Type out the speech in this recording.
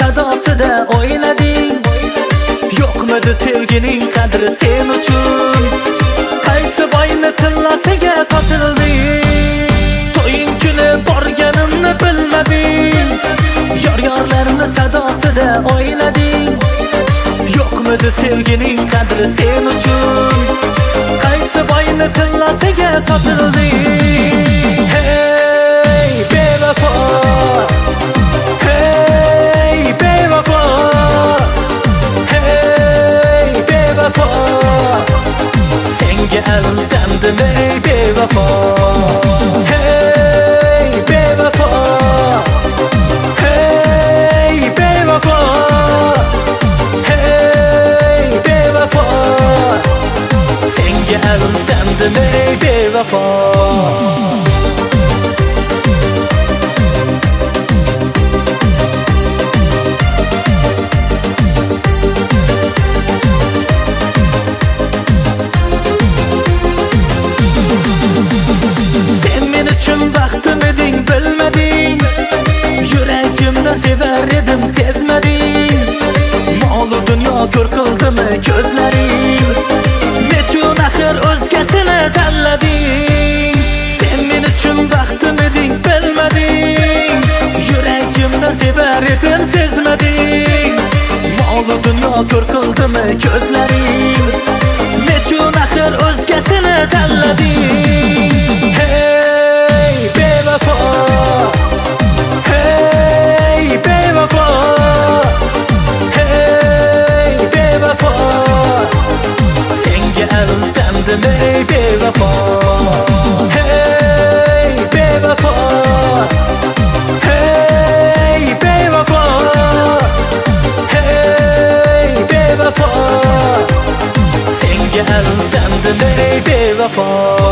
sadosida o'ylading. Yo'qmidi sevgining qadri sen uchun? Qaysi boyni tillasiga sotilding? To'ying kuni borganimni bilmading. Yor-yorlarni sadosida o'ylading. Yo'qmidi sevgining qadri sen uchun? Qaysi boyni tillasiga sotilding? Hey bevafo, hey bevafo, hey bevafo, senga aldandim ey bevafo. Hey bevafo, hey bevafo, hey bevafo, senga aldandim ey bevafo. Bilmading, yuragimdan sevar edim sezmading. Mol-u dunyo ko'r qildimi ko'zlaring? Nechun axir o'zgasini tanlading? Sen men uchun baxtim eding, bilmading. Yuragimdan sevar edim sezmading. Mol-u dunyo ko'r qildimi ko'zlaring? Nechun axir o'zgasini tanlading? Hey bevafo, hey bevafo, hey bevafo, senga aldandim ey bevafo. Hey bevafo, hey bevafo, hey bevafo, senga aldandim ey bevafo.